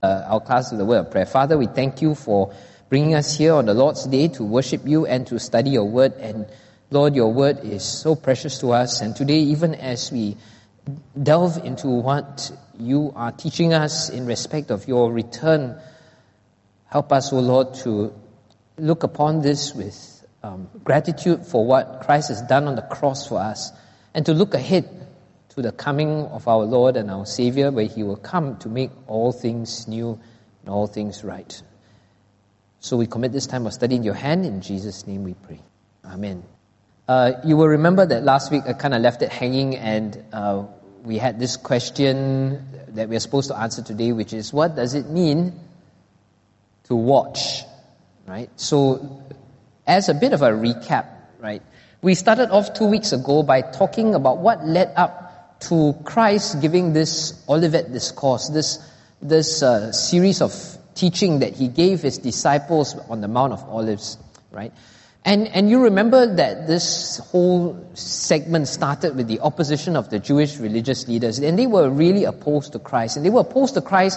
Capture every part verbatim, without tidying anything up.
Uh, our class with the word of prayer. Father, we thank you for bringing us here on the Lord's Day to worship you and to study your word. And Lord, your word is so precious to us. And today, even as we delve into what you are teaching us in respect of your return, help us, O Lord, to look upon this with um, gratitude for what Christ has done on the cross for us, and to look ahead to the coming of our Lord and our Savior, where He will come to make all things new and all things right. So we commit this time of study in your hand. In Jesus' name we pray. Amen. Uh, you will remember that last week I kind of left it hanging, and uh, we had this question that we are supposed to answer today, which is, what does it mean to watch? Right? So, as a bit of a recap, right, we started off two weeks ago by talking about what led up to Christ giving this Olivet Discourse, this this uh, series of teaching that He gave His disciples on the Mount of Olives, right? And and you remember that this whole segment started with the opposition of the Jewish religious leaders, and they were really opposed to Christ, and they were opposed to Christ.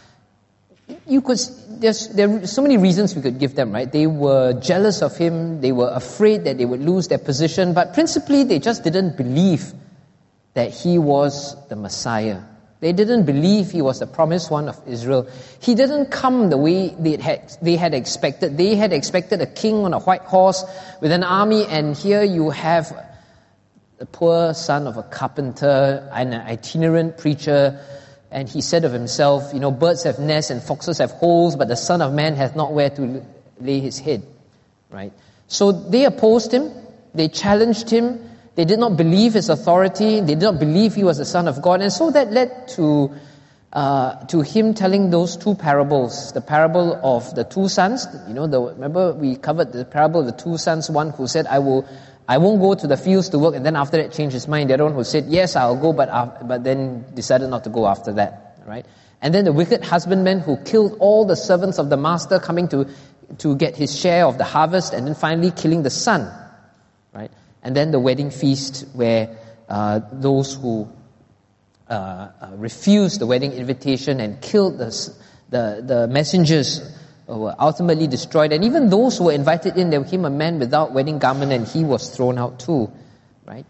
You could there's there are so many reasons we could give them, right? They were jealous of Him, they were afraid that they would lose their position, but principally they just didn't believe that He was the Messiah. They didn't believe He was the promised one of Israel. He didn't come the way they had, they had expected. They had expected a king on a white horse with an army, and here you have the poor son of a carpenter and an itinerant preacher, and he said of himself, you know, birds have nests and foxes have holes, but the Son of Man hath not where to lay his head. Right? So they opposed Him, they challenged Him, they did not believe His authority. They did not believe He was the Son of God. And so that led to uh, to Him telling those two parables. The parable of the two sons. You know, the, remember we covered the parable of the two sons. One who said, I will, I won't go to the fields to work. And then after that changed his mind. The other one who said, yes, I'll go, but, uh, but then decided not to go after that. Right? And then the wicked husbandman who killed all the servants of the master coming to, to get his share of the harvest, and then finally killing the son. Right? And then the wedding feast, where uh, those who uh, uh, refused the wedding invitation and killed the, the the messengers were ultimately destroyed. And even those who were invited in, there came a man without wedding garment, and he was thrown out too. Right?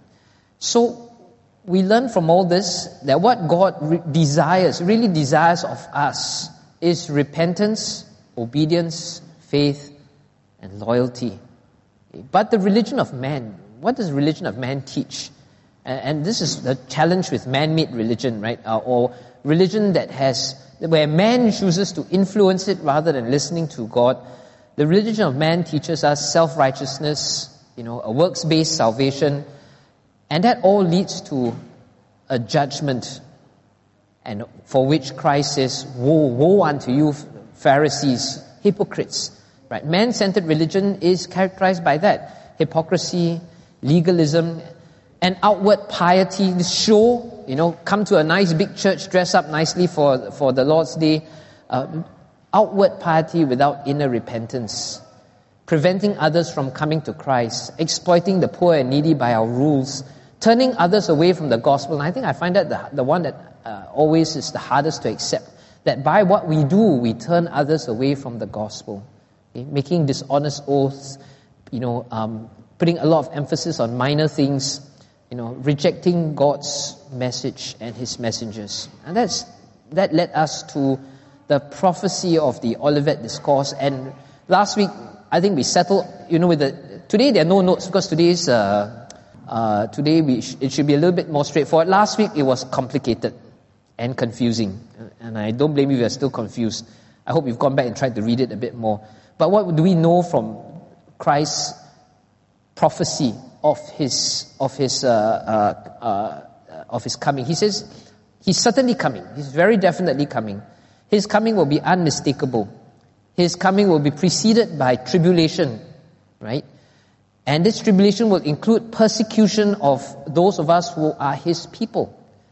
So we learn from all this that what God re- desires, really desires of us, is repentance, obedience, faith, and loyalty. But the religion of man, what does religion of man teach? And, and this is the challenge with man-made religion, right? Uh, or religion that has, where man chooses to influence it rather than listening to God. The religion of man teaches us self-righteousness, you know, a works-based salvation, and that all leads to a judgment, and for which Christ says, "Woe, woe unto you, Pharisees, hypocrites!" Right? Man-centered religion is characterized by that: hypocrisy, legalism, and outward piety. This show, you know, come to a nice big church, dress up nicely for for the Lord's Day. Uh, outward piety without inner repentance, preventing others from coming to Christ, exploiting the poor and needy by our rules, turning others away from the gospel. And I think I find that the the one that uh, always is the hardest to accept. That by what we do, we turn others away from the gospel. Okay? Making dishonest oaths, you know, um, putting a lot of emphasis on minor things, you know, rejecting God's message and His messengers. And that's that led us to the prophecy of the Olivet Discourse. And last week, I think we settled, you know, with the, today there are no notes because today is, uh, uh, today we sh- it should be a little bit more straightforward. Last week it was complicated and confusing. And I don't blame you if you're still confused. I hope you've gone back and tried to read it a bit more. But what do we know from Christ's prophecy of his of his uh, uh, uh, of his coming? He says he's certainly coming. He's very definitely coming. His coming will be unmistakable. His coming will be preceded by tribulation, right? And this tribulation will include persecution of those of us who are His people.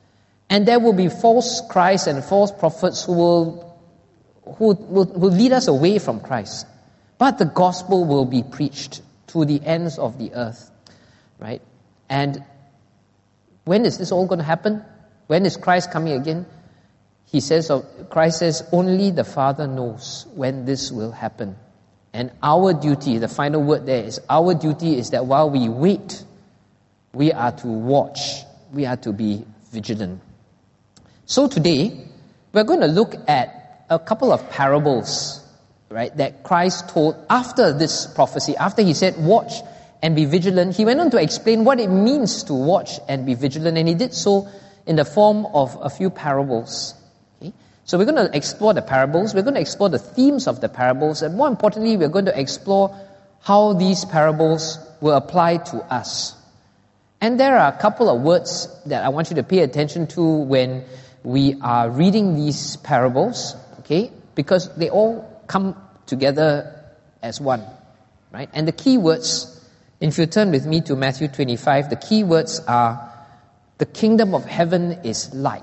And there will be false Christs and false prophets who will who will, will lead us away from Christ. But the gospel will be preached to the ends of the earth, right? And when is this all going to happen? When is Christ coming again? he says, of, Christ says, only the Father knows when this will happen. And our duty, the final word there is, our duty is that while we wait, we are to watch. We are to be vigilant. So today, we're going to look at a couple of parables, right, that Christ told after this prophecy. After he said, watch and be vigilant, he went on to explain what it means to watch and be vigilant. And he did so in the form of a few parables. Okay? So we're going to explore the parables. We're going to explore the themes of the parables. And more importantly, we're going to explore how these parables will apply to us. And there are a couple of words that I want you to pay attention to when we are reading these parables, okay? Because they all come together as one, right? And the key words, if you turn with me to Matthew twenty-five, the key words are, the kingdom of heaven is like.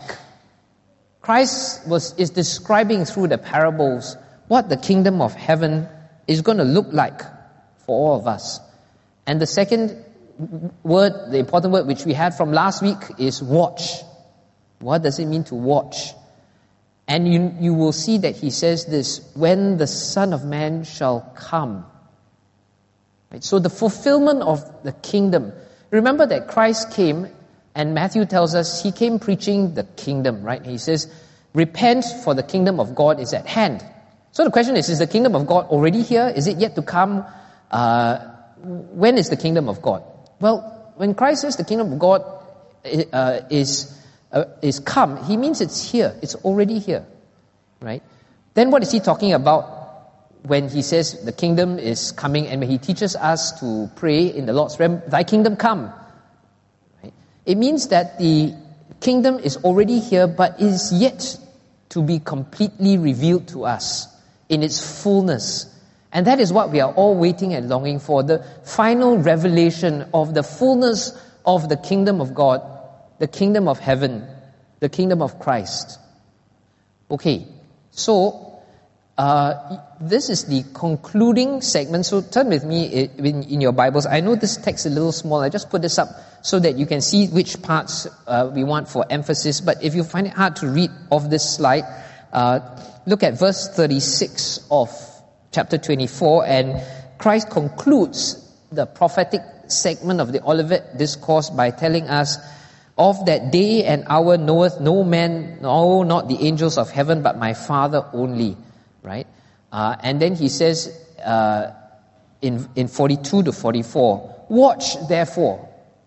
Christ was is describing through the parables what the kingdom of heaven is going to look like for all of us. And the second word, the important word which we had from last week is watch. What does it mean to watch? And you, you will see that he says this, when the Son of Man shall come. Right? So the fulfillment of the kingdom. Remember that Christ came, and Matthew tells us he came preaching the kingdom, right? He says, repent, for the kingdom of God is at hand. So the question is, is the kingdom of God already here? Is it yet to come? Uh, when is the kingdom of God? Well, when Christ says the kingdom of God uh, is uh, is come, he means it's here. It's already here, right? Then what is he talking about when he says the kingdom is coming, and when he teaches us to pray in the Lord's Prayer, thy kingdom come? Right? It means that the kingdom is already here, but is yet to be completely revealed to us in its fullness. And that is what we are all waiting and longing for, the final revelation of the fullness of the kingdom of God, the kingdom of heaven, the kingdom of Christ. Okay, so uh, this is the concluding segment. So turn with me in, in your Bibles. I know this text is a little small. I just put this up so that you can see which parts uh, we want for emphasis. But if you find it hard to read off this slide, uh, look at verse thirty-six of chapter twenty-four, and Christ concludes the prophetic segment of the Olivet Discourse by telling us, of that day and hour knoweth no man, no, not the angels of heaven, but my Father only, right? Uh, and then he says uh, in, in forty-two to forty-four, watch therefore,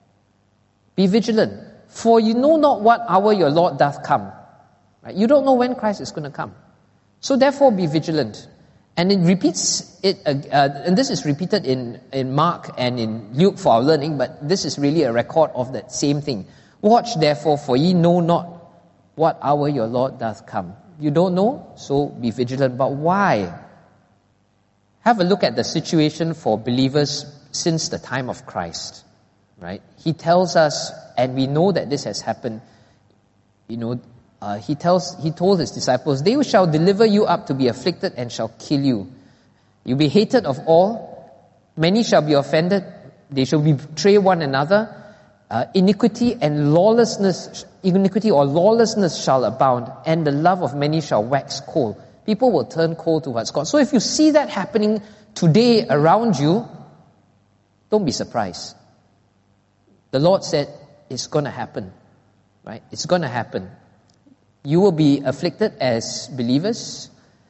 be vigilant, for you know not what hour your Lord doth come. Right? You don't know when Christ is going to come. So therefore be vigilant. And it repeats it, uh, uh, and this is repeated in, in Mark and in Luke for our learning, but this is really a record of that same thing. Watch therefore, for ye know not what hour your Lord doth come. You don't know, so be vigilant. But why? Have a look at the situation for believers since the time of Christ, right? He tells us, and we know that this has happened, you know, Uh, he tells, he told his disciples, they shall deliver you up to be afflicted and shall kill you. You'll be hated of all. Many shall be offended. They shall betray one another. Uh, iniquity and lawlessness, iniquity or lawlessness shall abound, and the love of many shall wax cold. People will turn cold towards God. So if you see that happening today around you, don't be surprised. The Lord said it's going to happen, right? It's going to happen. You will be afflicted as believers.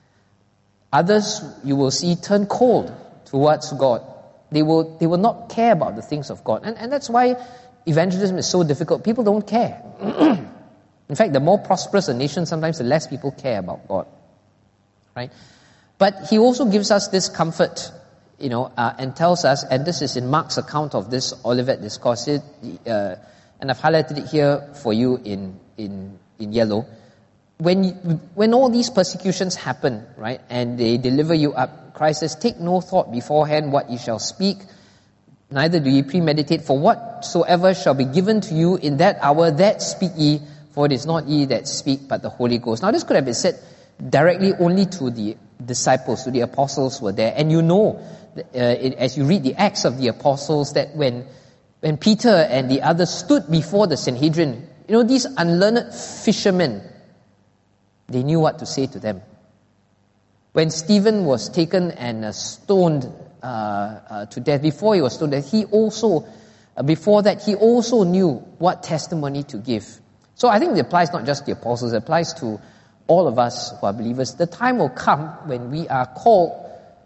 Others you will see turn cold towards God. They will they will not care about the things of God. And, and that's why evangelism is so difficult. People don't care. In fact, the more prosperous a nation, sometimes the less people care about God. Right? But he also gives us this comfort, you know, uh, and tells us, and this is in Mark's account of this Olivet Discourse, uh, and I've highlighted it here for you in in in yellow. When you, when all these persecutions happen, right, and they deliver you up, Christ says, take no thought beforehand what ye shall speak, neither do ye premeditate, for whatsoever shall be given to you in that hour, that speak ye, for it is not ye that speak, but the Holy Ghost. Now this could have been said directly only to the disciples, to the apostles who were there. And you know, uh, it, as you read the Acts of the Apostles, that when, when Peter and the others stood before the Sanhedrin, you know, these unlearned fishermen, They knew what to say to them. When Stephen was taken and uh, stoned uh, uh, to death, before he was stoned to death, he also, uh, before that, he also knew what testimony to give. So I think it applies not just to the apostles, it applies to all of us who are believers. The time will come when we are called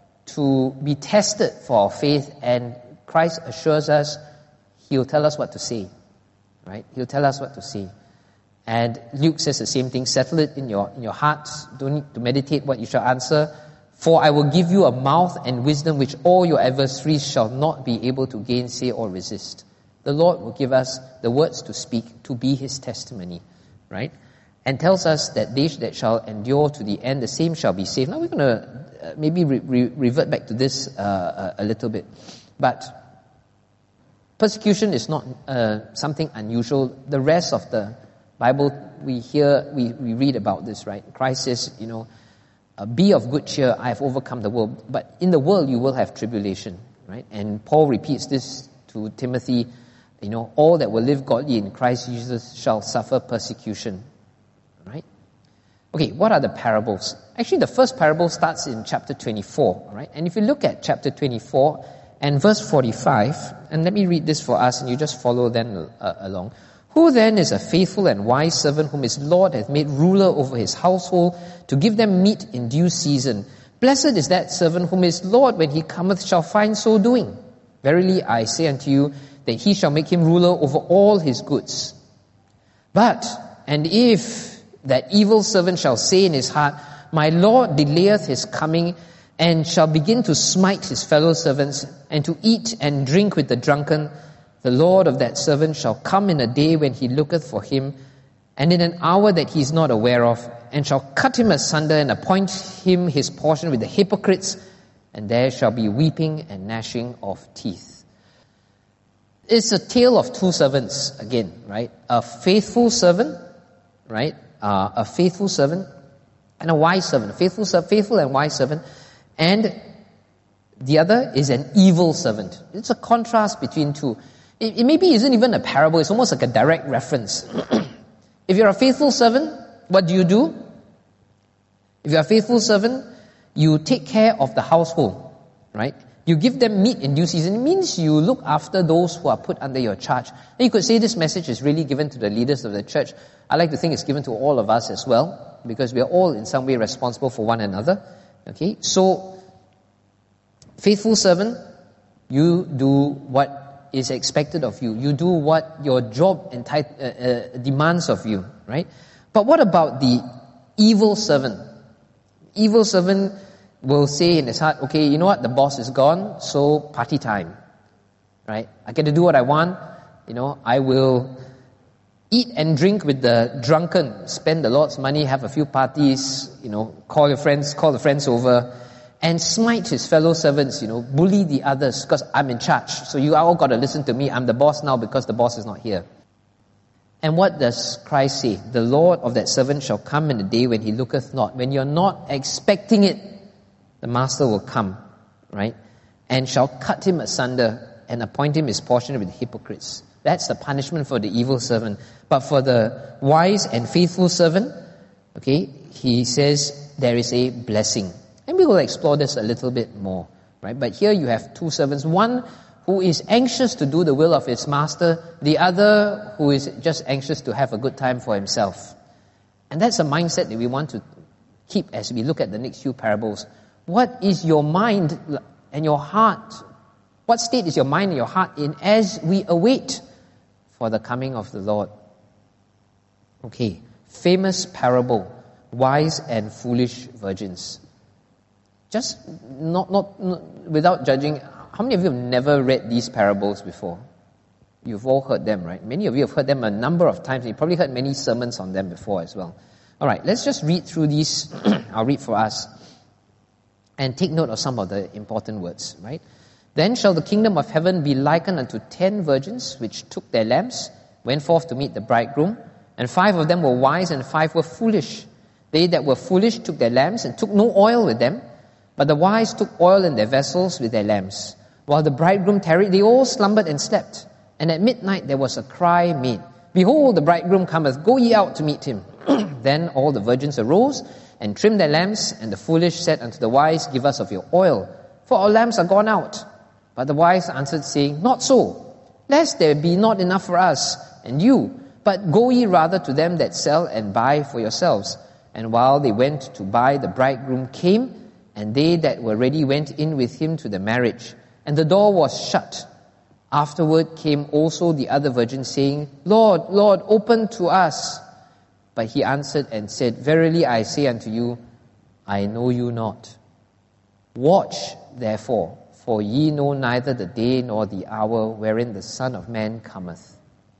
to be tested for our faith, and Christ assures us He'll tell us what to say. Right? He'll tell us what to say. And Luke says the same thing. Settle it in your in your hearts. Don't need to meditate what you shall answer. For I will give you a mouth and wisdom which all your adversaries shall not be able to gainsay or resist. The Lord will give us the words to speak to be His testimony. Right? And tells us that they that shall endure to the end, the same shall be saved. Now we're going to uh, maybe re- re- revert back to this uh, a, a little bit. But persecution is not uh, something unusual. The rest of the Bible, we hear, we, we read about this, right? Christ says, you know, uh, be of good cheer, I have overcome the world. But in the world you will have tribulation, right? And Paul repeats this to Timothy, you know, all that will live godly in Christ Jesus shall suffer persecution. Right? Okay, what are the parables? Actually, the first parable starts in chapter twenty-four, right? And if you look at chapter twenty-four and verse forty-five, and let me read this for us, and you just follow then uh, along. Who then is a faithful and wise servant whom his Lord hath made ruler over his household to give them meat in due season? Blessed is that servant whom his Lord, when he cometh, shall find so doing. Verily I say unto you, that he shall make him ruler over all his goods. But, and if that evil servant shall say in his heart, my Lord delayeth his coming, and shall begin to smite his fellow servants, and to eat and drink with the drunken, the Lord of that servant shall come in a day when he looketh for him, and in an hour that he is not aware of, and shall cut him asunder, and appoint him his portion with the hypocrites, and there shall be weeping and gnashing of teeth. It's a tale of two servants again, right? A faithful servant, right? Uh, a faithful servant and a wise servant. A faithful, faithful and wise servant. And the other is an evil servant. It's a contrast between two. It, it maybe isn't even a parable. It's almost like a direct reference. If you're a faithful servant, what do you do? If you're a faithful servant, you take care of the household, right? You give them meat in due season. It means you look after those who are put under your charge. And you could say this message is really given to the leaders of the church. I like to think it's given to all of us as well, because we are all in some way responsible for one another. Okay, so faithful servant, you do what is expected of you. You do what your job enti- uh, uh, demands of you, right? But what about the evil servant? Evil servant will say in his heart, okay, you know what, the boss is gone, so party time, right? I get to do what I want, you know, I will eat and drink with the drunken, spend the Lord's money, have a few parties, you know, call your friends, call the friends over, and smite his fellow servants, you know, bully the others, because I'm in charge, so you all got to listen to me, I'm the boss now because the boss is not here. And what does Christ say? The Lord of that servant shall come in a day when he looketh not. When you're not expecting it, the master will come, right? And shall cut him asunder and appoint him his portion with hypocrites. That's the punishment for the evil servant. But for the wise and faithful servant, okay, he says there is a blessing. And we will explore this a little bit more, right? But here you have two servants. One who is anxious to do the will of his master. The other who is just anxious to have a good time for himself. And that's a mindset that we want to keep as we look at the next few parables. What is your mind and your heart? What state is your mind and your heart in as we await for the coming of the Lord? Okay, famous parable, wise and foolish virgins. Just not, not, not without judging, how many of you have never read these parables before? You've all heard them, right? Many of you have heard them a number of times. You probably heard many sermons on them before as well. All right, let's just read through these. I'll read for us. And take note of some of the important words, right? Then shall the kingdom of heaven be likened unto ten virgins, which took their lamps, went forth to meet the bridegroom, and five of them were wise, and five were foolish. They that were foolish took their lamps, and took no oil with them, but the wise took oil in their vessels with their lamps. While the bridegroom tarried, they all slumbered and slept. And at midnight there was a cry made, Behold, the bridegroom cometh, go ye out to meet him. Then all the virgins arose and trimmed their lamps, and the foolish said unto the wise, Give us of your oil, for our lamps are gone out. But the wise answered, saying, Not so, lest there be not enough for us and you, but go ye rather to them that sell and buy for yourselves. And while they went to buy, the bridegroom came, and they that were ready went in with him to the marriage. And the door was shut. Afterward came also the other virgins, saying, Lord, Lord, open to us. But he answered and said, Verily I say unto you, I know you not. Watch therefore, for ye know neither the day nor the hour wherein the Son of Man cometh.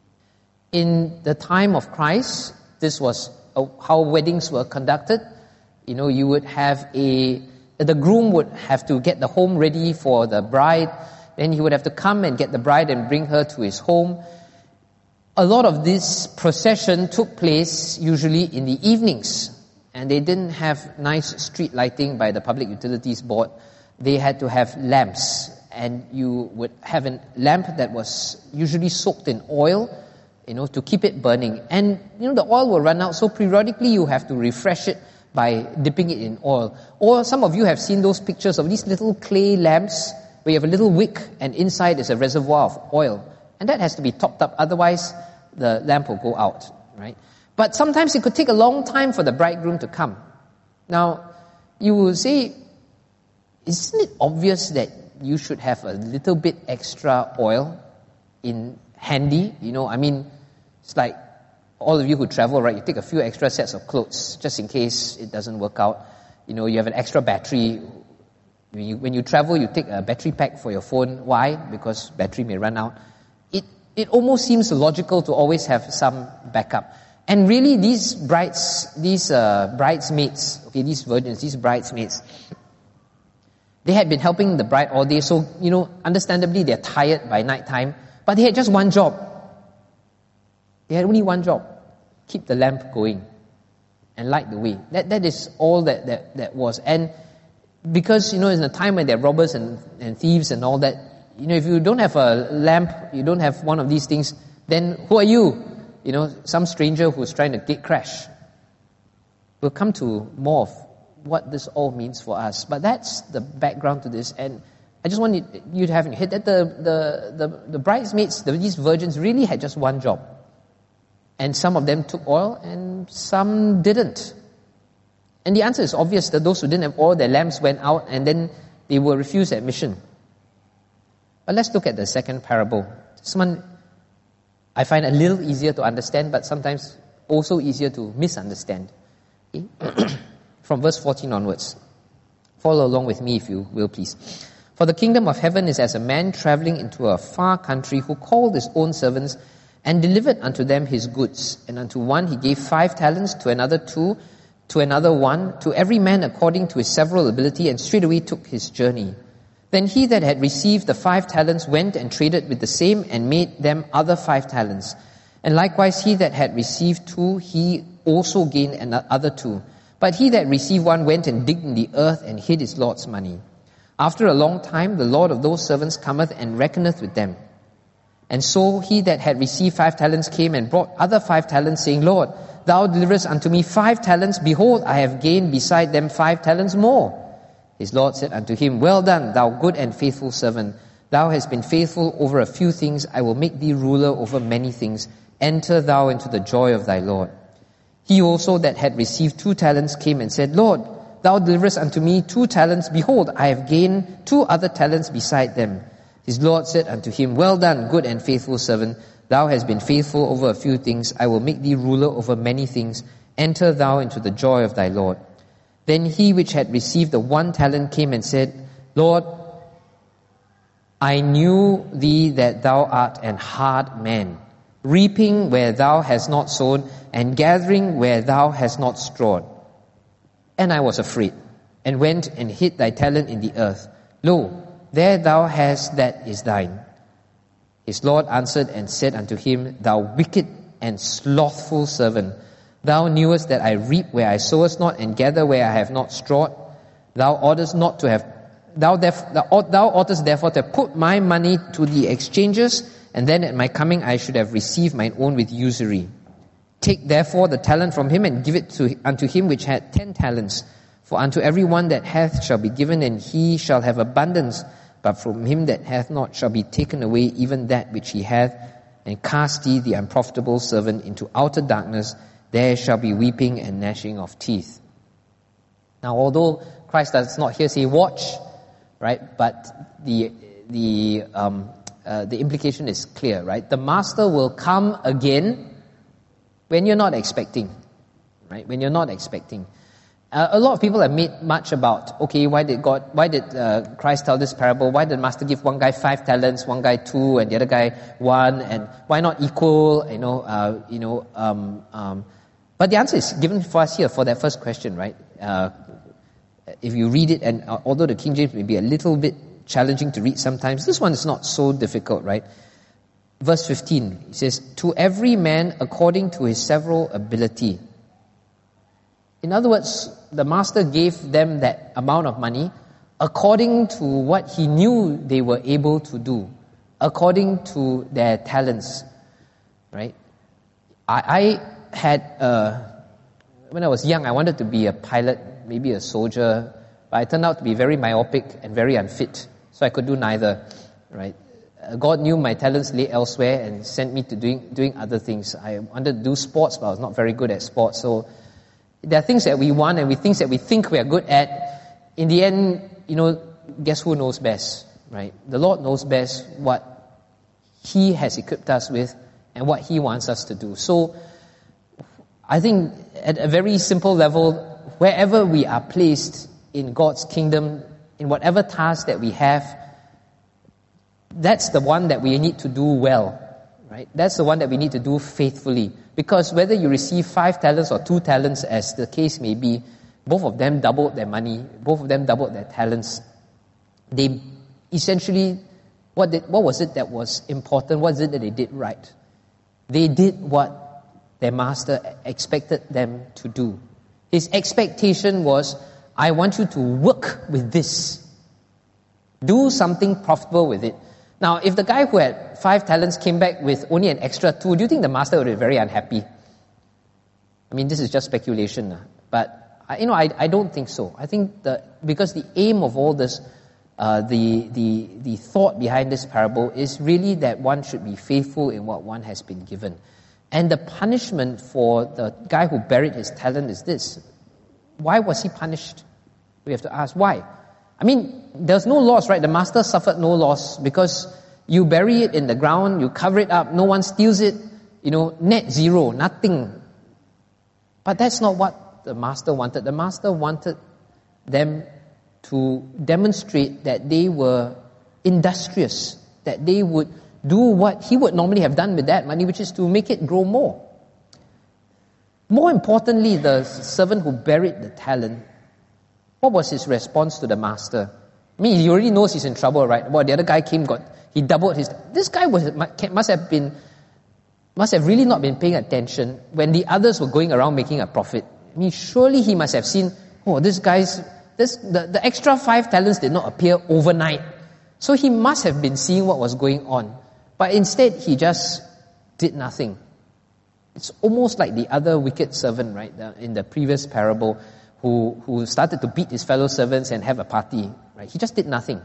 In the time of Christ, this was how weddings were conducted. You know, you would have a, the groom would have to get the home ready for the bride. Then he would have to come and get the bride and bring her to his home. A lot of this procession took place usually in the evenings, and they didn't have nice street lighting by the Public Utilities Board. They had to have lamps, and you would have a lamp that was usually soaked in oil, you know, to keep it burning. And, you know, the oil will run out, so periodically you have to refresh it by dipping it in oil. Or some of you have seen those pictures of these little clay lamps where you have a little wick and inside is a reservoir of oil. And that has to be topped up, otherwise the lamp will go out, right? But sometimes it could take a long time for the bridegroom to come. Now, you will say, isn't it obvious that you should have a little bit extra oil in handy? You know, I mean, it's like all of you who travel, right? You take a few extra sets of clothes just in case it doesn't work out. You know, you have an extra battery. When you, when you travel, you take a battery pack for your phone. Why? Because battery may run out. It it almost seems logical to always have some backup. And really, these brides, these uh, bridesmaids, okay, these virgins, these bridesmaids, they had been helping the bride all day. So, you know, understandably, they're tired by night time. But they had just one job. They had only one job: keep the lamp going and light the way. That that is all that that, that was. And because, you know, in a time when there are robbers and, and thieves and all that, you know, if you don't have a lamp, you don't have one of these things, then who are you? You know, some stranger who's trying to gate crash. We'll come to more of what this all means for us. But that's the background to this. And I just want you to have in your head that the, the, the, the bridesmaids, the, these virgins, really had just one job. And some of them took oil and some didn't. And the answer is obvious, that those who didn't have oil, their lamps went out, and then they were refused admission. But let's look at the second parable. This one I find a little easier to understand, but sometimes also easier to misunderstand. Okay? From verse fourteen onwards. Follow along with me if you will, please. For the kingdom of heaven is as a man traveling into a far country, who called his own servants and delivered unto them his goods. And unto one he gave five talents, to another two, to another one, to every man according to his several ability, and straightway took his journey. Then he that had received the five talents went and traded with the same, and made them other five talents. And likewise he that had received two, he also gained another two. But he that received one went and digged in the earth, and hid his Lord's money. After a long time the Lord of those servants cometh and reckoneth with them. And so he that had received five talents came and brought other five talents, saying, Lord, thou deliverest unto me five talents. Behold, I have gained beside them five talents more. His Lord said unto him, Well done, thou good and faithful servant. Thou hast been faithful over a few things. I will make thee ruler over many things. Enter thou into the joy of thy Lord. He also that had received two talents came and said, Lord, thou deliverest unto me two talents. Behold, I have gained two other talents beside them. His Lord said unto him, Well done, good and faithful servant. Thou hast been faithful over a few things. I will make thee ruler over many things. Enter thou into the joy of thy Lord. Then he which had received the one talent came and said, Lord, I knew thee that thou art an hard man, reaping where thou hast not sown, and gathering where thou hast not strawed. And I was afraid, and went and hid thy talent in the earth. Lo, there thou hast that is thine. His Lord answered and said unto him, Thou wicked and slothful servant, thou knewest that I reap where I sowest not, and gather where I have not strawed. Thou oughtest not to have, thou, theref- thou, thou oughtest therefore to have put my money to the exchangers, and then at my coming I should have received mine own with usury. Take therefore the talent from him and give it to unto him which had ten talents. For unto every one that hath shall be given, and he shall have abundance. But from him that hath not shall be taken away even that which he hath. And cast ye the unprofitable servant into outer darkness. There shall be weeping and gnashing of teeth. Now, although Christ does not here say watch, right? But the the um, uh, the implication is clear, right? The master will come again when you're not expecting, right? When you're not expecting. Uh, a lot of people have made much about, okay, why did God, why did uh, Christ tell this parable? Why did the master give one guy five talents, one guy two, and the other guy one? And why not equal? You know, uh, you know. Um, um, but the answer is given for us here for that first question, right? Uh, if you read it, and uh, although the King James may be a little bit challenging to read sometimes, this one is not so difficult, right? Verse fifteen, it says, to every man according to his several ability. In other words, the master gave them that amount of money according to what he knew they were able to do, according to their talents, right? I, I had, uh, when I was young, I wanted to be a pilot, maybe a soldier, but I turned out to be very myopic and very unfit, so I could do neither, right? God knew my talents lay elsewhere and sent me to doing doing other things. I wanted to do sports, but I was not very good at sports. So there are things that we want and we things that we think we are good at. In the end, you know, guess who knows best, right? The Lord knows best what He has equipped us with and what He wants us to do. So I think at a very simple level, wherever we are placed in God's kingdom, in whatever task that we have, that's the one that we need to do well, right? That's the one that we need to do faithfully. Because whether you receive five talents or two talents, as the case may be, both of them doubled their money, both of them doubled their talents. They essentially, what did, what was it that was important? What is it that they did right? They did what their master expected them to do. His expectation was, I want you to work with this. Do something profitable with it. Now, if the guy who had five talents came back with only an extra two, do you think the master would be very unhappy? I mean, this is just speculation, but you know, I, I don't think so. I think that because the aim of all this, uh, the the the thought behind this parable is really that one should be faithful in what one has been given, and the punishment for the guy who buried his talent is this: why was he punished? We have to ask why. I mean, there's no loss, right? The master suffered no loss because you bury it in the ground, you cover it up, no one steals it, you know, net zero, nothing. But that's not what the master wanted. The master wanted them to demonstrate that they were industrious, that they would do what he would normally have done with that money, which is to make it grow more. More importantly, the servant who buried the talent, what was his response to the master? I mean, he already knows he's in trouble, right? Well, the other guy came, got he doubled his. This guy was must have been, must have really not been paying attention when the others were going around making a profit. I mean, surely he must have seen, oh, this guy's this the, the extra five talents did not appear overnight, so he must have been seeing what was going on. But instead, he just did nothing. It's almost like the other wicked servant, right? The, in the previous parable. Who, who started to beat his fellow servants and have a party, right? He just did nothing.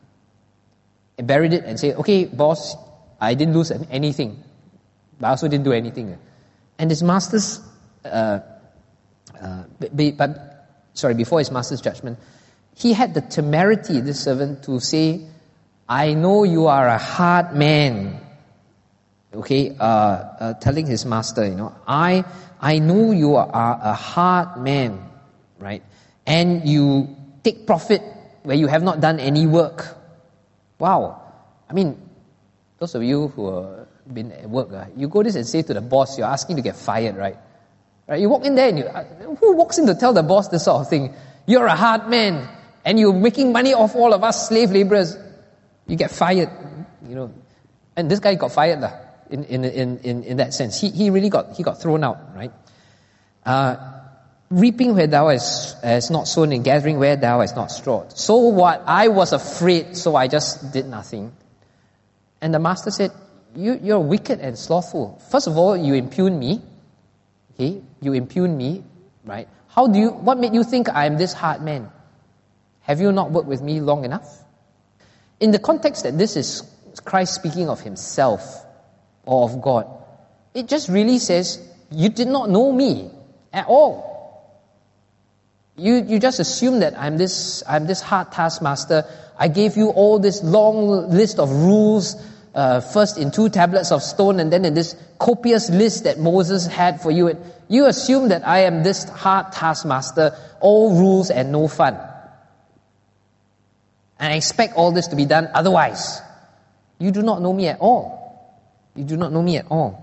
He buried it and said, okay, boss, I didn't lose anything, but I also didn't do anything. And his master's, uh, uh, but, but, sorry, before his master's judgment, he had the temerity, this servant, to say, I know you are a hard man. Okay, uh, uh, telling his master, you know, I, I know you are a hard man. Right? And you take profit where you have not done any work. Wow. I mean, those of you who have been at work, uh, you go this and say to the boss, you're asking to get fired, right? Right? You walk in there and you, uh, who walks in to tell the boss this sort of thing? You're a hard man and you're making money off all of us slave laborers. You get fired, you know. And this guy got fired uh, in, in, in, in, in that sense. He, he really got, he got thrown out, right? Uh, Reaping where thou hast, hast not sown and gathering where thou hast not strawed. So what? I was afraid, so I just did nothing. And the master said, you, you're wicked and slothful. First of all, you impugn me. Okay, you impugn me, right? How do you, what made you think I am this hard man? Have you not worked with me long enough? In the context that this is Christ speaking of himself or of God, it just really says, you did not know me at all. You, you just assume that I'm this, I'm this hard taskmaster. I gave you all this long list of rules, uh, first in two tablets of stone and then in this copious list that Moses had for you. You assume that I am this hard taskmaster, all rules and no fun. And I expect all this to be done otherwise. You do not know me at all. You do not know me at all.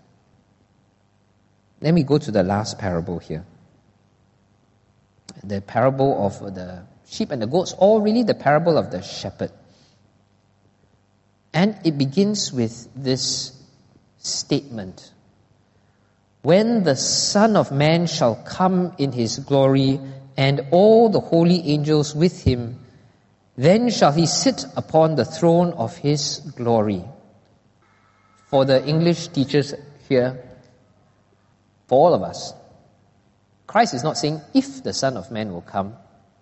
Let me go to the last parable here. The parable of the sheep and the goats, or really the parable of the shepherd. And it begins with this statement. When the Son of Man shall come in his glory, and all the holy angels with him, then shall he sit upon the throne of his glory. For the English teachers here, for all of us, Christ is not saying if the Son of Man will come.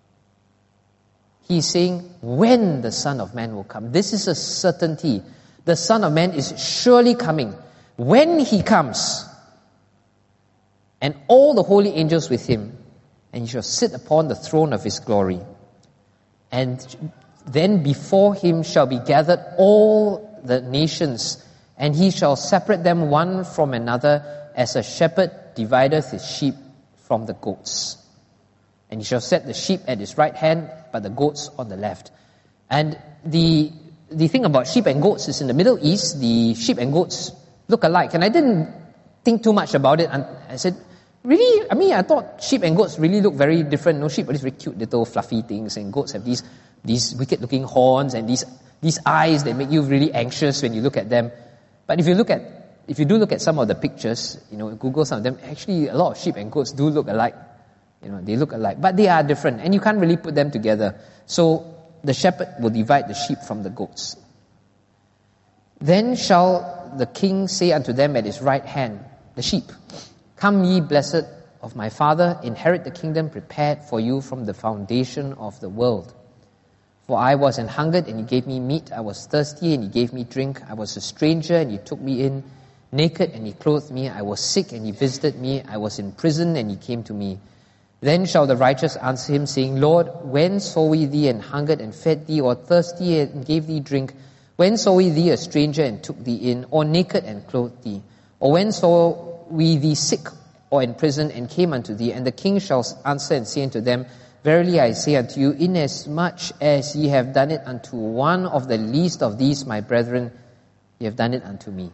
He's saying when the Son of Man will come. This is a certainty. The Son of Man is surely coming. When he comes, and all the holy angels with him, and he shall sit upon the throne of his glory. And then before him shall be gathered all the nations, and he shall separate them one from another, as a shepherd divideth his sheep from the goats. And he shall set the sheep at his right hand, but the goats on the left. And the the thing about sheep and goats is in the Middle East, the sheep and goats look alike. And I didn't think too much about it. And I said, really? I mean, I thought sheep and goats really look very different. No, sheep are these very cute little fluffy things, and goats have these these wicked-looking horns and these these eyes that make you really anxious when you look at them. But if you look at if you do look at some of the pictures, you know, Google some of them, actually a lot of sheep and goats do look alike. You know, they look alike, but they are different, and you can't really put them together. So the shepherd will divide the sheep from the goats. Then shall the king say unto them at his right hand, the sheep, come ye blessed of my Father, inherit the kingdom prepared for you from the foundation of the world. For I was an hungered, and ye gave me meat. I was thirsty, and ye gave me drink. I was a stranger, and ye took me in. Naked, and ye clothed me. I was sick, and ye visited me. I was in prison, and ye came to me. Then shall the righteous answer him, saying, Lord, when saw we thee an hungered, and fed thee, or thirsty, and gave thee drink? When saw we thee a stranger, and took thee in, or naked, and clothed thee? Or when saw we thee sick, or in prison, and came unto thee? And the king shall answer and say unto them, Verily I say unto you, inasmuch as ye have done it unto one of the least of these my brethren, ye have done it unto me.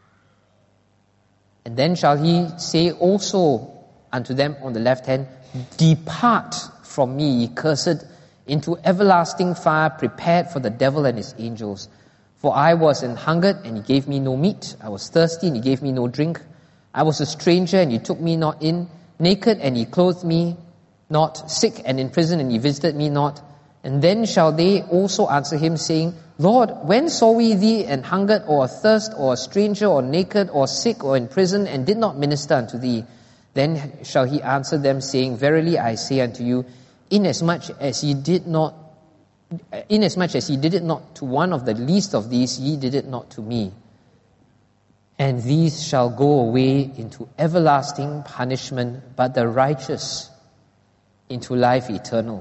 And then shall he say also unto them on the left hand, Depart from me, ye cursed, into everlasting fire prepared for the devil and his angels. For I was an hungered, and ye gave me no meat. I was thirsty, and ye gave me no drink. I was a stranger, and ye took me not in. Naked, and ye clothed me not. Sick, and in prison, and ye visited me not. And then shall they also answer him, saying, Lord, when saw we thee an hungered, or athirst, or a stranger, or naked, or sick, or in prison, and did not minister unto thee? Then shall he answer them, saying, Verily I say unto you, inasmuch as ye did not, inasmuch as ye did it not to one of the least of these, ye did it not to me. And these shall go away into everlasting punishment, but the righteous into life eternal.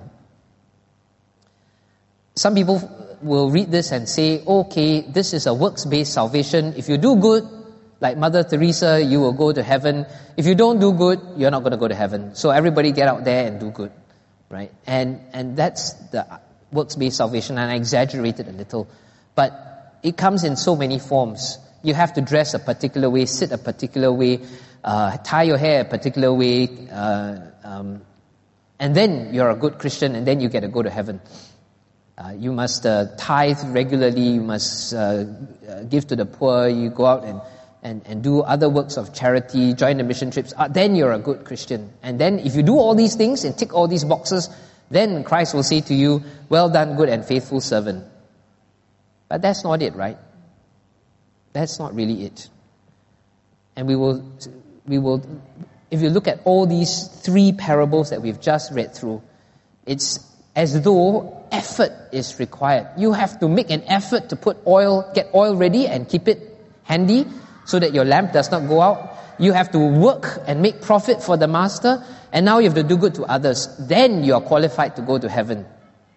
Some people will read this and say, okay, this is a works-based salvation. If you do good, like Mother Teresa, you will go to heaven. If you don't do good, you're not going to go to heaven. So everybody get out there and do good, right? And and that's the works-based salvation, and I exaggerated a little. But it comes in so many forms. You have to dress a particular way, sit a particular way, uh, tie your hair a particular way, uh, um, and then you're a good Christian, and then you get to go to heaven. Uh, you must uh, tithe regularly, you must uh, uh, give to the poor, you go out and And, and do other works of charity, join the mission trips, uh, then you're a good Christian. And then if you do all these things and tick all these boxes, then Christ will say to you, well done, good and faithful servant. But that's not it, right? That's not really it. And we will, we will, if you look at all these three parables that we've just read through, it's as though effort is required. You have to make an effort to put oil, get oil ready and keep it handy so that your lamp does not go out. You have to work and make profit for the master, and now you have to do good to others. Then you are qualified to go to heaven.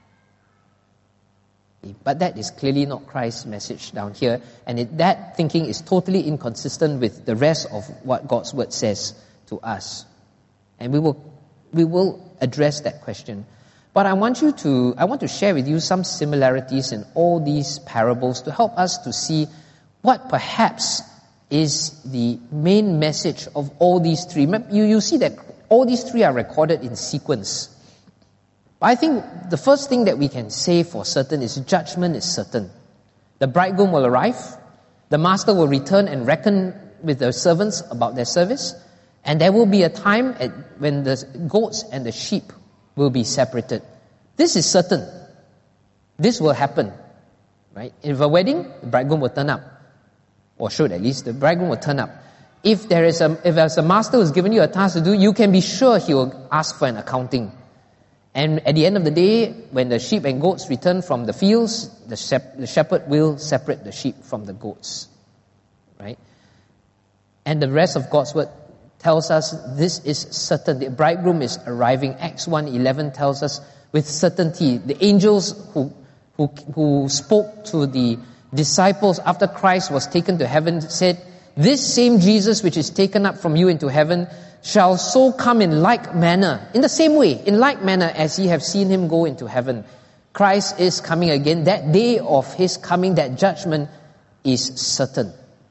But that is clearly not Christ's message down here, and it, that thinking is totally inconsistent with the rest of what God's word says to us. And we will we will address that question. But I want you to I want to share with you some similarities in all these parables to help us to see what perhaps is the main message of all these three. You, you see that all these three are recorded in sequence. But I think the first thing that we can say for certain is judgment is certain. The bridegroom will arrive, the master will return and reckon with the servants about their service, and there will be a time at, when the goats and the sheep will be separated. This is certain. This will happen. Right? If a wedding, the bridegroom will turn up. Or should at least, the bridegroom will turn up. If there is a, if there's a master who's given you a task to do, you can be sure he will ask for an accounting. And at the end of the day, when the sheep and goats return from the fields, the, shep- the shepherd will separate the sheep from the goats. Right? And the rest of God's word tells us this is certain. The bridegroom is arriving. Acts one eleven tells us with certainty. The angels who, who, who spoke to the disciples after Christ was taken to heaven said, this same Jesus which is taken up from you into heaven shall so come in like manner, in the same way, in like manner as ye have seen him go into heaven. Christ is coming again. That day of his coming, that judgment is certain.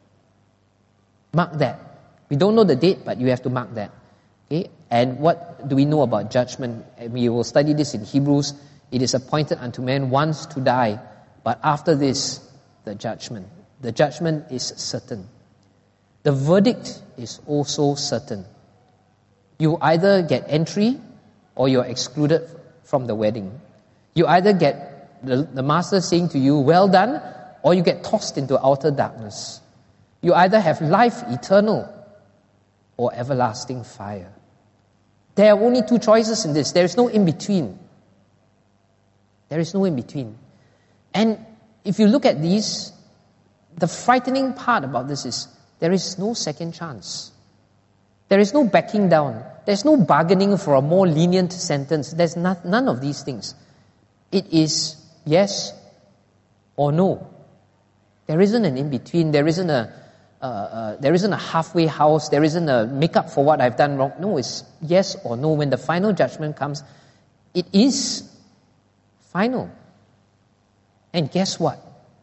Mark that. We don't know the date, but you have to mark that. Okay? And what do we know about judgment? We will study this in Hebrews. It is appointed unto man once to die, but after this, the judgment. The judgment is certain. The verdict is also certain. You either get entry or you're excluded from the wedding. You either get the, the master saying to you, well done, or you get tossed into outer darkness. You either have life eternal or everlasting fire. There are only two choices in this. There is no in-between. There is no in-between. And if you look at these, the frightening part about this is there is no second chance. There is no backing down. There's no bargaining for a more lenient sentence. There's not, none of these things. It is yes or no. There isn't an in-between. There isn't a uh, uh, there isn't a halfway house. There isn't a make up for what I've done wrong. No, it's yes or no. When the final judgment comes, it is final. And guess what?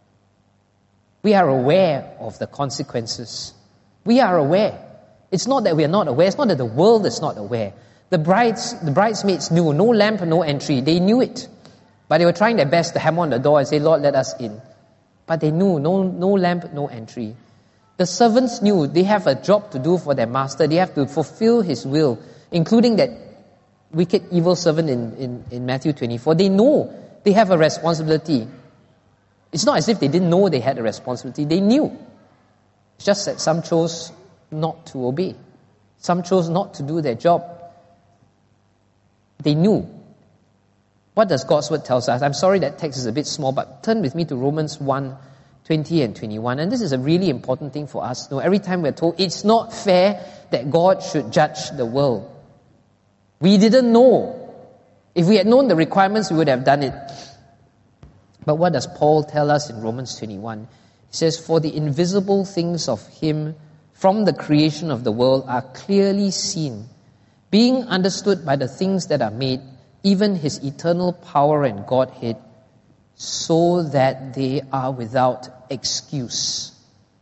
We are aware of the consequences. We are aware. It's not that we are not aware. It's not that the world is not aware. The brides, the bridesmaids knew no lamp, no entry. They knew it. But they were trying their best to hammer on the door and say, Lord, let us in. But they knew no, no lamp, no entry. The servants knew they have a job to do for their master. They have to fulfill his will, including that wicked, evil servant in, in, in Matthew twenty-four. They know they have a responsibility. It's not as if they didn't know they had a responsibility. They knew. It's just that some chose not to obey. Some chose not to do their job. They knew. What does God's word tell us? I'm sorry that text is a bit small, but turn with me to Romans one, twenty and twenty-one. And this is a really important thing for us to know. Every time we're told it's not fair that God should judge the world. We didn't know. If we had known the requirements, we would have done it. But what does Paul tell us in Romans twenty-one? He says, for the invisible things of him from the creation of the world are clearly seen, being understood by the things that are made, even his eternal power and Godhead, so that they are without excuse.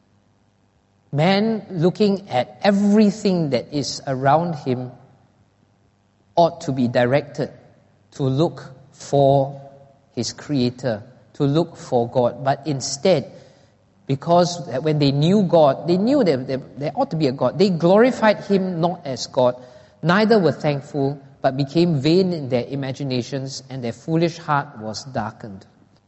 Man, looking at everything that is around him, ought to be directed to look for his Creator, to look for God. But instead, because when they knew God, they knew that there, there ought to be a God. They glorified him not as God, neither were thankful, but became vain in their imaginations, and their foolish heart was darkened.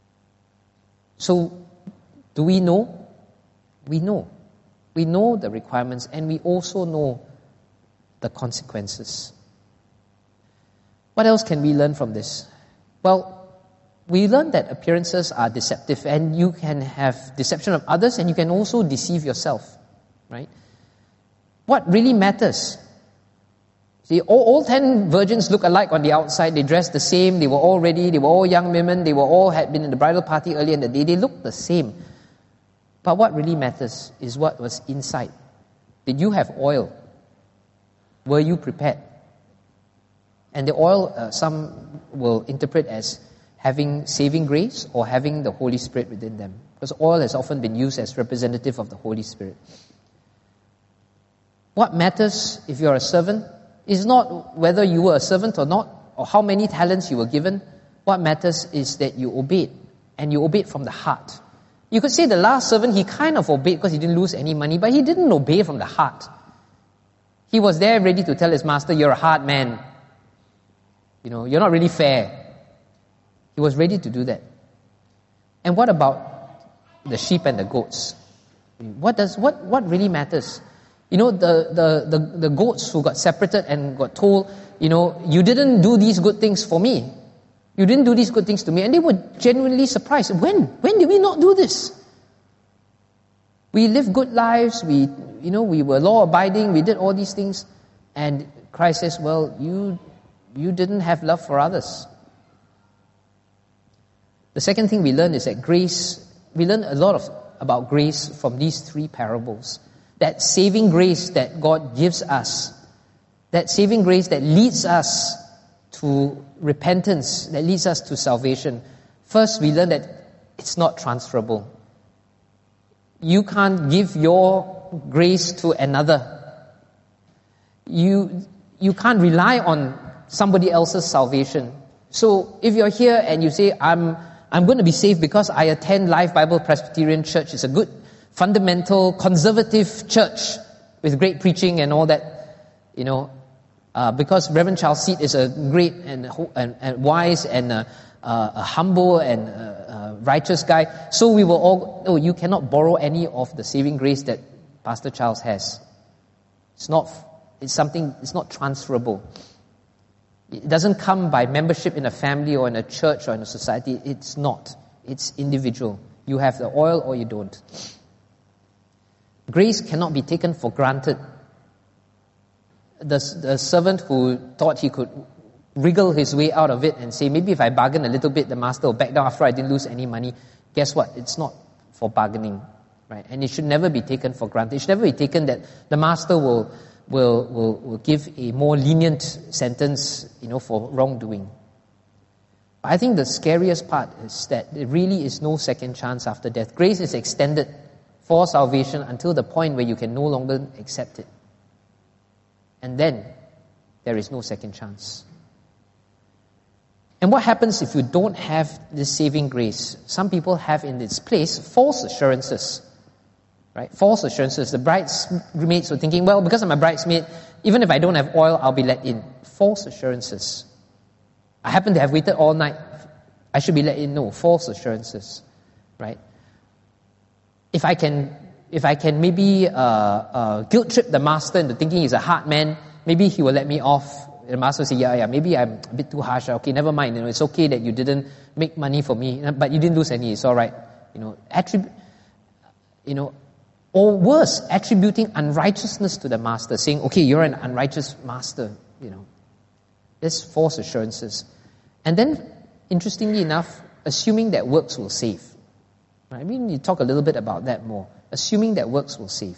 So, do we know? We know. We know the requirements, and we also know the consequences. What else can we learn from this? Well, we learn that appearances are deceptive, and you can have deception of others, and you can also deceive yourself, right? What really matters? See, all, all ten virgins look alike on the outside. They dressed the same. They were all ready. They were all young women. They were all had been in the bridal party earlier in the day. They looked the same. But what really matters is what was inside. Did you have oil? Were you prepared? And the oil, uh, some will interpret as having saving grace or having the Holy Spirit within them. Because oil has often been used as representative of the Holy Spirit. What matters if you're a servant is not whether you were a servant or not, or how many talents you were given. What matters is that you obeyed, and you obeyed from the heart. You could say the last servant, he kind of obeyed because he didn't lose any money, but he didn't obey from the heart. He was there ready to tell his master, you're a hard man. You know, you're not really fair. He was ready to do that. And what about the sheep and the goats? What does what what really matters? You know, the, the, the, the goats who got separated and got told, you know, you didn't do these good things for me. You didn't do these good things to me. And they were genuinely surprised. When? When did we not do this? We lived good lives. We, you know, we were law-abiding. We did all these things. And Christ says, well, you, you didn't have love for others. The second thing we learn is that grace, we learn a lot of about grace from these three parables. That saving grace that God gives us, that saving grace that leads us to repentance, that leads us to salvation. First, we learn that it's not transferable. You can't give your grace to another. You, you can't rely on somebody else's salvation. So if you're here and you say, I'm, I'm going to be saved because I attend Life Bible Presbyterian Church, it's a good fundamental, conservative church with great preaching and all that, you know, uh, because Reverend Charles Seed is a great and, and, and wise and uh, uh, a humble and uh, uh, righteous guy. So we will all, oh, you cannot borrow any of the saving grace that Pastor Charles has. It's not, it's something, it's not transferable. It doesn't come by membership in a family or in a church or in a society. It's not. It's individual. You have the oil or you don't. Grace cannot be taken for granted. The, the servant who thought he could wriggle his way out of it and say, maybe if I bargain a little bit, the master will back down after I didn't lose any money. Guess what? It's not for bargaining, right? And it should never be taken for granted. It should never be taken that the master will will will, will give a more lenient sentence, you know, for wrongdoing. But I think the scariest part is that there really is no second chance after death. Grace is extended for salvation until the point where you can no longer accept it. And then, there is no second chance. And what happens if you don't have this saving grace? Some people have in its place false assurances. Right? False assurances. The bridesmaids were thinking, well, because I'm a bridesmaid, even if I don't have oil, I'll be let in. False assurances. I happen to have waited all night. I should be let in. No, false assurances. Right? If I can, if I can maybe uh, uh, guilt trip the master into thinking he's a hard man, maybe he will let me off. The master will say, yeah, yeah, maybe I'm a bit too harsh. Okay, never mind. You know, it's okay that you didn't make money for me, but you didn't lose any. It's all right. You know, attribute. You know, or worse, attributing unrighteousness to the master, saying, okay, you're an unrighteous master. You know, there's false assurances, and then, interestingly enough, assuming that works will save. I mean, you talk a little bit about that more. Assuming that works will save.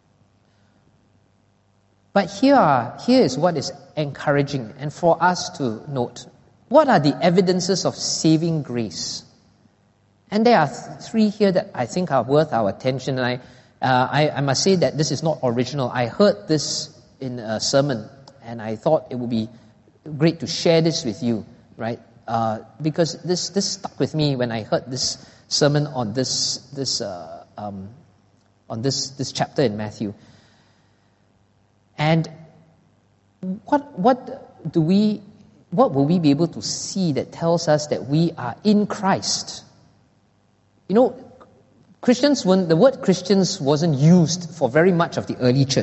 But here, are, here is what is encouraging and for us to note. What are the evidences of saving grace? And there are th- three here that I think are worth our attention. And I, uh, I, I must say that this is not original. I heard this in a sermon, and I thought it would be great to share this with you, right? Uh, because this this stuck with me when I heard this sermon on this this uh, um, on this this chapter in Matthew. And what what do we what will we be able to see that tells us that we are in Christ? You know, Christians weren't, the word Christians wasn't used for very much of the early church.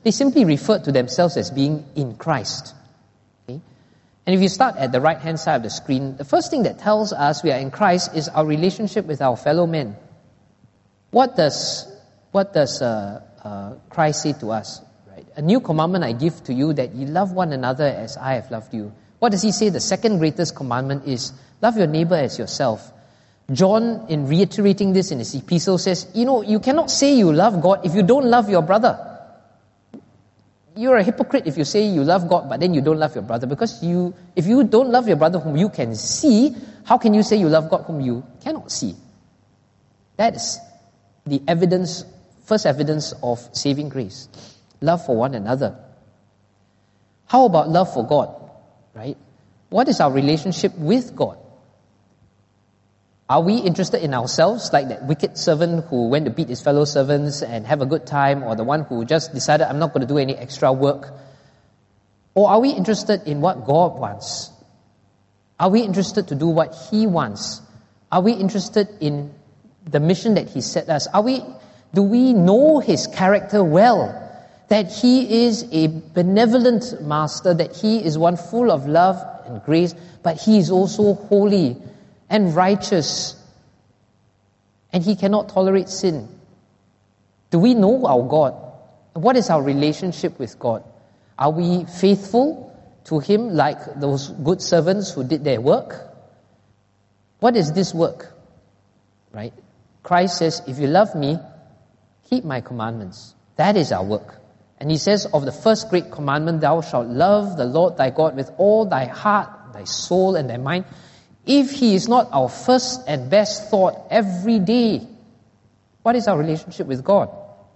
They simply referred to themselves as being in Christ. Okay? And if you start at the right-hand side of the screen, the first thing that tells us we are in Christ is our relationship with our fellow men. What does, what does uh, uh, Christ say to us? Right? A new commandment I give to you, that you love one another as I have loved you. What does he say? The second greatest commandment is, love your neighbor as yourself. John, in reiterating this in his epistle, says, you know, you cannot say you love God if you don't love your brother. You're a hypocrite if you say you love God, but then you don't love your brother. Because you, if you don't love your brother whom you can see, how can you say you love God whom you cannot see? That is the evidence, first evidence of saving grace. Love for one another. How about love for God? Right? What is our relationship with God? Are we interested in ourselves, like that wicked servant who went to beat his fellow servants and have a good time, or the one who just decided, I'm not going to do any extra work? Or are we interested in what God wants? Are we interested to do what He wants? Are we interested in the mission that He set us? Are we, do we know His character well? That He is a benevolent master, that He is one full of love and grace, but He is also holy and righteous, and He cannot tolerate sin. Do we know our God? What is our relationship with God? Are we faithful to Him like those good servants who did their work? What is this work? Right? Christ says, if you love me, keep my commandments. That is our work. And He says of the first great commandment, thou shalt love the Lord thy God with all thy heart, thy soul, and thy mind. If He is not our first and best thought every day, what is our relationship with God?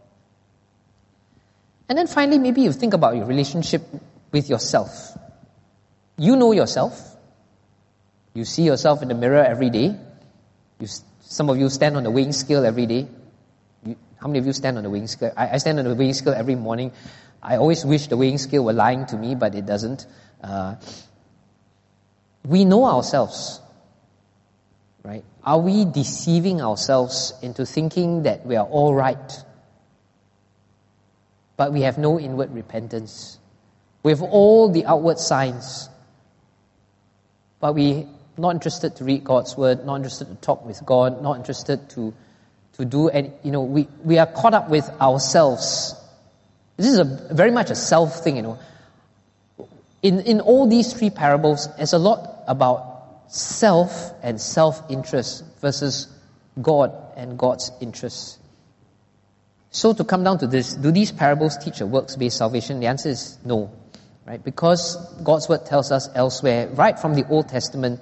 And then finally, maybe you think about your relationship with yourself. You know yourself. You see yourself in the mirror every day. You, some of you stand on the weighing scale every day. You, how many of you stand on the weighing scale? I, I stand on the weighing scale every morning. I always wish the weighing scale were lying to me, but it doesn't. Uh, We know ourselves, right? Are we deceiving ourselves into thinking that we are all right, but we have no inward repentance? We have all the outward signs, but we're not interested to read God's word, not interested to talk with God, not interested to to do any, you know, we, we are caught up with ourselves. This is a very much a self thing, you know. In in all these three parables, there's a lot about self and self-interest versus God and God's interests. So to come down to this, do these parables teach a works-based salvation? The answer is no, right? Because God's word tells us elsewhere, right from the Old Testament,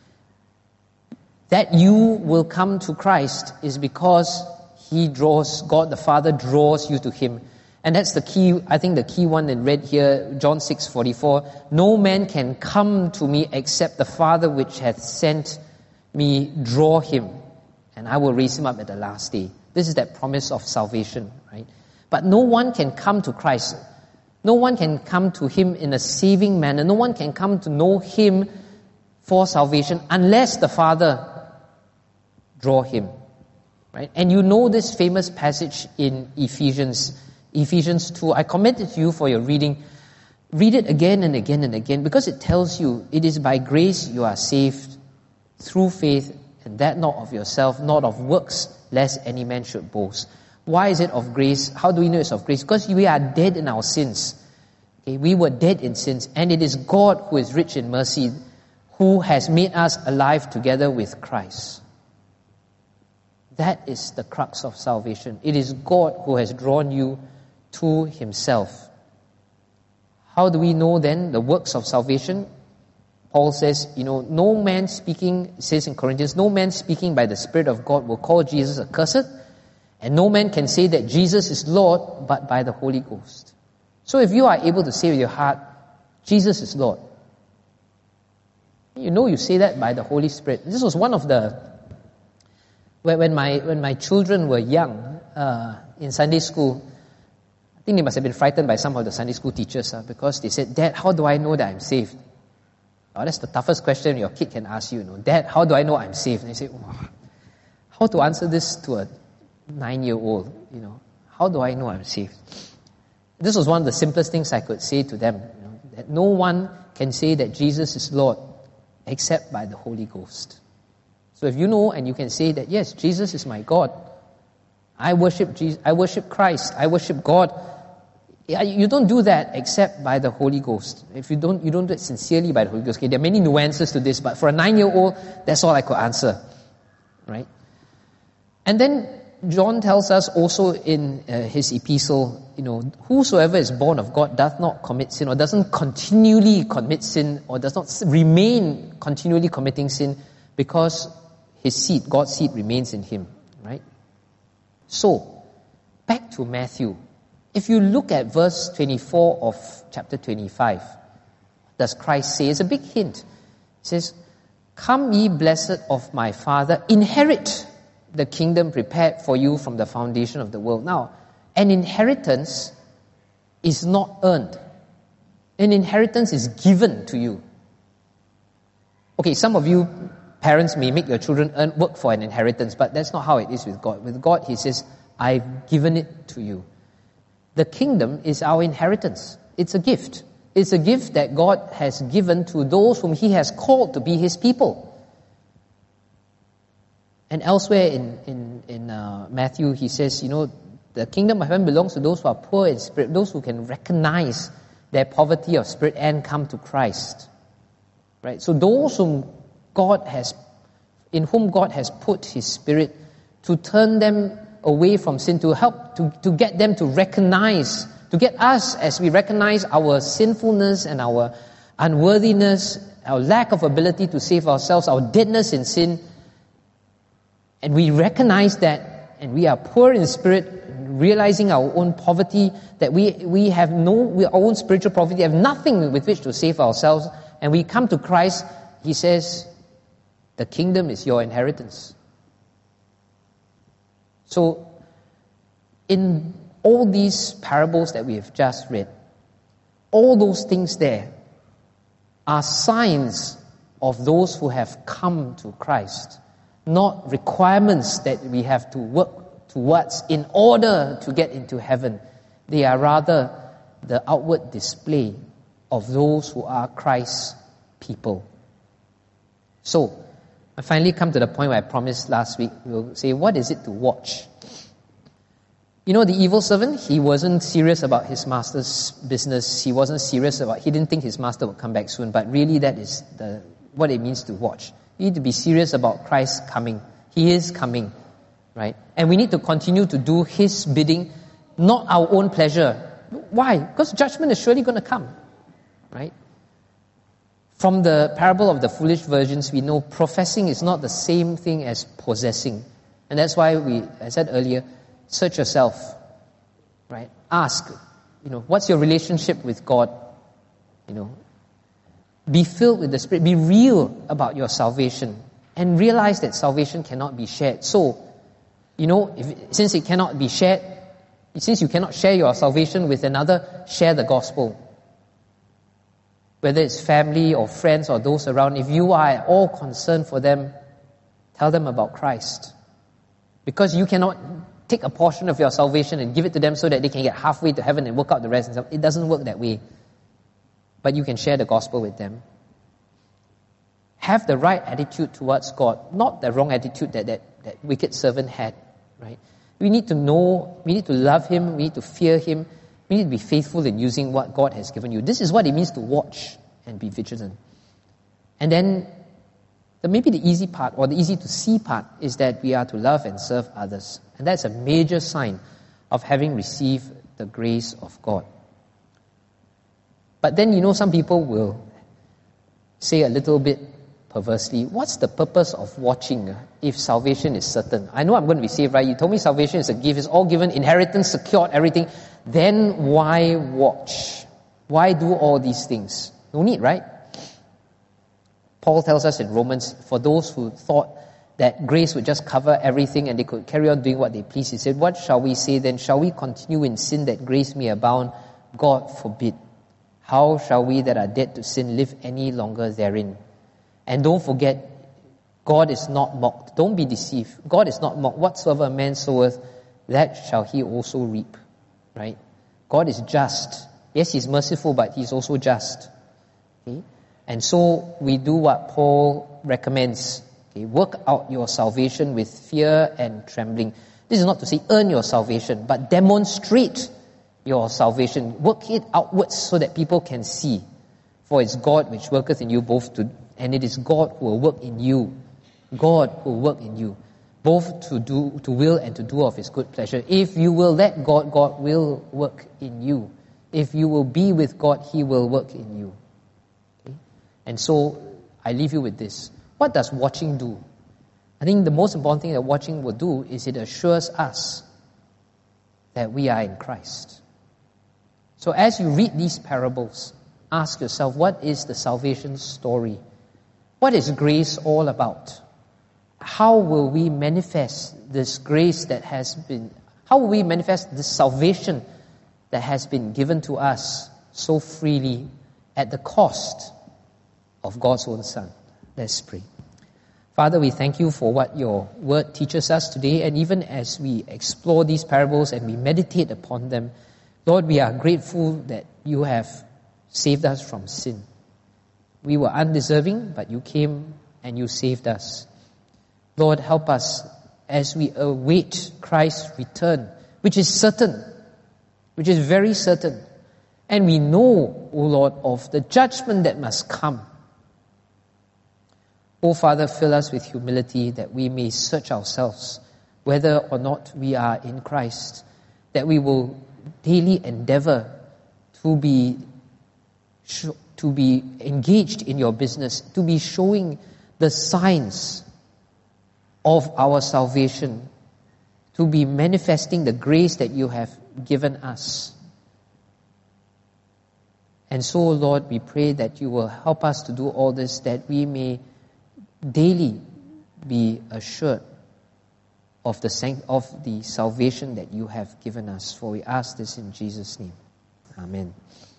that you will come to Christ is because He draws, God the Father draws you to Him. And that's the key, I think the key one in red here, John six forty-four. No man can come to me except the Father which hath sent me draw him, and I will raise him up at the last day. This is that promise of salvation, right? But no one can come to Christ. No one can come to Him in a saving manner. No one can come to know Him for salvation unless the Father draw him, right? And you know this famous passage in Ephesians Ephesians two. I commend it to you for your reading. Read it again and again and again, because it tells you it is by grace you are saved through faith, and that not of yourself, not of works, lest any man should boast. Why is it of grace? How do we know it's of grace? Because we are dead in our sins. Okay, we were dead in sins, and it is God who is rich in mercy, who has made us alive together with Christ. That is the crux of salvation. It is God who has drawn you to Himself. How do we know then the works of salvation? Paul says, you know, no man speaking, says in Corinthians, no man speaking by the Spirit of God will call Jesus accursed, and no man can say that Jesus is Lord but by the Holy Ghost. So if you are able to say with your heart, Jesus is Lord, you know you say that by the Holy Spirit. This was one of the, when my when my children were young, uh, in Sunday school, I think they must have been frightened by some of the Sunday school teachers, uh, because they said, Dad, how do I know that I'm saved? Oh, that's the toughest question your kid can ask you, you know. Dad, how do I know I'm saved? And they say, oh, how to answer this to a nine-year-old, you know. How do I know I'm saved? This was one of the simplest things I could say to them. You know, that no one can say that Jesus is Lord except by the Holy Ghost. So if you know and you can say that, yes, Jesus is my God. I worship Jesus, I worship Christ, I worship God. You don't do that except by the Holy Ghost. If you don't, you don't do it sincerely by the Holy Ghost. Okay, there are many nuances to this, but for a nine-year-old, that's all I could answer. Right? And then John tells us also in uh, his epistle, you know, whosoever is born of God doth not commit sin, or doesn't continually commit sin, or does not remain continually committing sin, because his seed, God's seed, remains in him. Right? So, back to Matthew. If you look at verse twenty-four of chapter twenty-five, does Christ say? It's a big hint. It says, "Come ye blessed of my Father, inherit the kingdom prepared for you from the foundation of the world." Now, an inheritance is not earned. An inheritance is given to you. Okay, some of you parents may make your children earn work for an inheritance, but that's not how it is with God. With God, He says, "I've given it to you." The kingdom is our inheritance. It's a gift. It's a gift that God has given to those whom He has called to be His people. And elsewhere in, in, in uh, Matthew, He says, you know, the kingdom of heaven belongs to those who are poor in spirit, those who can recognize their poverty of spirit and come to Christ. Right? So those whom God has, in whom God has put His Spirit to turn them away from sin, to help, to, to get them to recognize, to get us as we recognize our sinfulness and our unworthiness, our lack of ability to save ourselves, our deadness in sin, and we recognize that, and we are poor in spirit, realizing our own poverty, that we, we have no, we, our own spiritual poverty, have nothing with which to save ourselves, and we come to Christ. He says, the kingdom is your inheritance. So, in all these parables that we have just read, all those things there are signs of those who have come to Christ, not requirements that we have to work towards in order to get into heaven. They are rather the outward display of those who are Christ's people. So, I finally come to the point where I promised last week, we'll say, what is it to watch? You know, the evil servant, he wasn't serious about his master's business. He wasn't serious about, he didn't think his master would come back soon, but really that is the what it means to watch. We need to be serious about Christ's coming. He is coming, right? And we need to continue to do His bidding, not our own pleasure. Why? Because judgment is surely going to come, right? From the parable of the foolish virgins, we know professing is not the same thing as possessing. And that's why we, I said earlier, search yourself, right? Ask, you know, what's your relationship with God? You know, be filled with the Spirit. Be real about your salvation and realize that salvation cannot be shared. So, you know, if, since it cannot be shared, since you cannot share your salvation with another, share the gospel. Whether it's family or friends or those around, if you are at all concerned for them, tell them about Christ. Because you cannot take a portion of your salvation and give it to them so that they can get halfway to heaven and work out the rest. It doesn't work that way. But you can share the gospel with them. Have the right attitude towards God, not the wrong attitude that that, that wicked servant had. Right? We need to know, we need to love Him, we need to fear Him, we need to be faithful in using what God has given you. This is what it means to watch and be vigilant. And then, the, maybe the easy part, or the easy to see part, is that we are to love and serve others. And that's a major sign of having received the grace of God. But then, you know, some people will say a little bit perversely, what's the purpose of watching if salvation is certain? I know I'm going to be saved, right? You told me salvation is a gift, it's all given, inheritance, secured, everything. Then why watch? Why do all these things? No need, right? Paul tells us in Romans, for those who thought that grace would just cover everything and they could carry on doing what they please, he said, what shall we say then? Shall we continue in sin that grace may abound? God forbid. How shall we that are dead to sin live any longer therein? And don't forget, God is not mocked. Don't be deceived. God is not mocked. Whatsoever a man soweth, that shall he also reap. Right? God is just. Yes, He's merciful, but He's also just. Okay? And so we do what Paul recommends. Okay? Work out your salvation with fear and trembling. This is not to say earn your salvation, but demonstrate your salvation. Work it outwards so that people can see. For it's God which worketh in you both to, and it is God who will work in you. God who will work in you, both to do, to will and to do of His good pleasure. If you will let God, God will work in you. If you will be with God, He will work in you. Okay? And so, I leave you with this. What does watching do? I think the most important thing that watching will do is it assures us that we are in Christ. So as you read these parables, ask yourself, what is the salvation story? What is grace all about? How will we manifest this grace that has been, how will we manifest this salvation that has been given to us so freely at the cost of God's own Son? Let's pray. Father, we thank you for what your word teaches us today, and even as we explore these parables and we meditate upon them, Lord, we are grateful that you have saved us from sin. We were undeserving, but you came and you saved us. Lord, help us as we await Christ's return, which is certain, which is very certain. And we know, O Lord, of the judgment that must come. O Father, fill us with humility that we may search ourselves, whether or not we are in Christ, that we will daily endeavor to be to be engaged in your business, to be showing the signs of our salvation, to be manifesting the grace that you have given us. And so, Lord, we pray that you will help us to do all this, that we may daily be assured of the of the salvation that you have given us. For we ask this in Jesus' name. Amen.